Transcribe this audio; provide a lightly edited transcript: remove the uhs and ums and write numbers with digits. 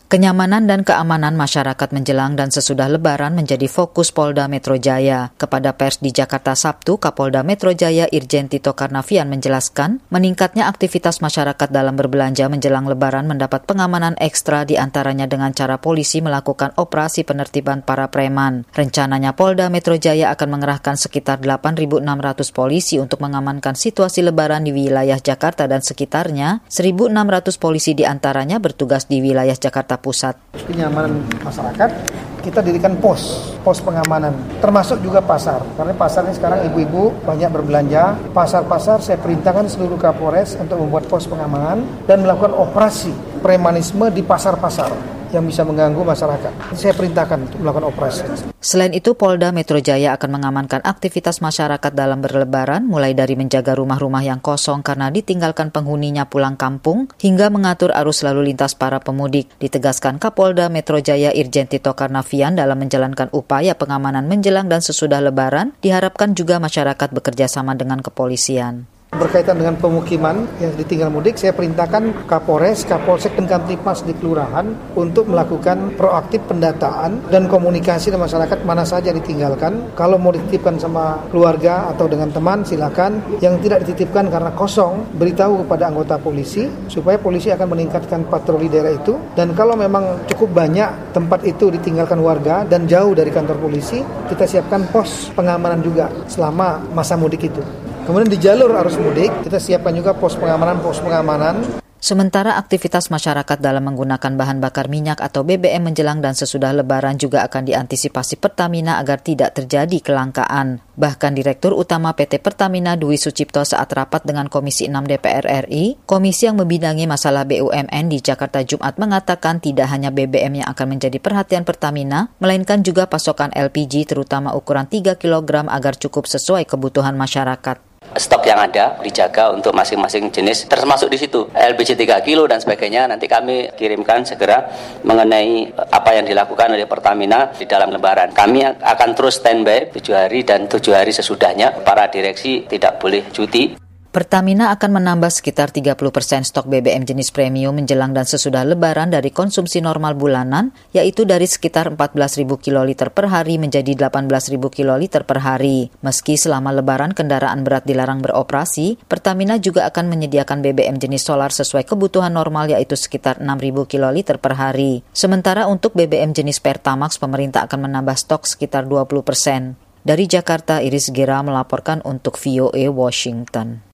Kenyamanan dan keamanan masyarakat menjelang dan sesudah Lebaran menjadi fokus Polda Metro Jaya. Kepada pers di Jakarta Sabtu, Kapolda Metro Jaya Irjen Tito Karnavian menjelaskan, meningkatnya aktivitas masyarakat dalam berbelanja menjelang Lebaran mendapat pengamanan ekstra diantaranya dengan cara polisi melakukan operasi penertiban para preman. Rencananya Polda Metro Jaya akan mengerahkan sekitar 8.600 polisi untuk mengamankan situasi Lebaran di wilayah Jakarta dan sekitarnya. 1.600 polisi diantaranya bertugas di wilayah Jakarta Pusat. Kenyamanan masyarakat, kita dirikan pos pengamanan, termasuk juga pasar. Karena pasar ini sekarang ibu-ibu banyak berbelanja. Pasar-pasar saya perintahkan seluruh Kapolres untuk membuat pos pengamanan dan melakukan operasi premanisme di pasar-pasar yang bisa mengganggu masyarakat. Saya perintahkan untuk melakukan operasi. Selain itu, Polda Metro Jaya akan mengamankan aktivitas masyarakat dalam berlebaran, mulai dari menjaga rumah-rumah yang kosong karena ditinggalkan penghuninya pulang kampung, hingga mengatur arus lalu lintas para pemudik. Ditegaskan Kapolda Metro Jaya Irjen Tito Karnavian dalam menjalankan upaya pengamanan menjelang dan sesudah Lebaran, diharapkan juga masyarakat bekerja sama dengan kepolisian. Berkaitan dengan pemukiman yang ditinggal mudik, saya perintahkan Kapolres, Kapolsek, dan Kamtipmas di kelurahan untuk melakukan proaktif pendataan dan komunikasi dengan masyarakat mana saja ditinggalkan. Kalau mau dititipkan sama keluarga atau dengan teman, silakan. Yang tidak dititipkan karena kosong, beritahu kepada anggota polisi supaya polisi akan meningkatkan patroli daerah itu. Dan kalau memang cukup banyak tempat itu ditinggalkan warga dan jauh dari kantor polisi, kita siapkan pos pengamanan juga selama masa mudik itu. Kemudian di jalur arus mudik, kita siapkan juga pos pengamanan. Sementara aktivitas masyarakat dalam menggunakan bahan bakar minyak atau BBM menjelang dan sesudah Lebaran juga akan diantisipasi Pertamina agar tidak terjadi kelangkaan. Bahkan Direktur Utama PT Pertamina Dwi Sucipto saat rapat dengan Komisi 6 DPR RI, komisi yang membidangi masalah BUMN di Jakarta Jumat mengatakan tidak hanya BBM yang akan menjadi perhatian Pertamina, melainkan juga pasokan LPG terutama ukuran 3 kg agar cukup sesuai kebutuhan masyarakat. Stok yang ada dijaga untuk masing-masing jenis, termasuk di situ LPG 3 kilo dan sebagainya. Nanti kami kirimkan segera mengenai apa yang dilakukan oleh Pertamina di dalam Lebaran. Kami akan terus standby 7 hari dan 7 hari sesudahnya. Para direksi tidak boleh cuti. Pertamina akan menambah sekitar 30% stok BBM jenis premium menjelang dan sesudah Lebaran dari konsumsi normal bulanan, yaitu dari sekitar 14.000 kiloliter per hari menjadi 18.000 kiloliter per hari. Meski selama Lebaran kendaraan berat dilarang beroperasi, Pertamina juga akan menyediakan BBM jenis solar sesuai kebutuhan normal yaitu sekitar 6.000 kiloliter per hari. Sementara untuk BBM jenis Pertamax, pemerintah akan menambah stok sekitar 20%. Dari Jakarta, Iris Gera melaporkan untuk VOA Washington.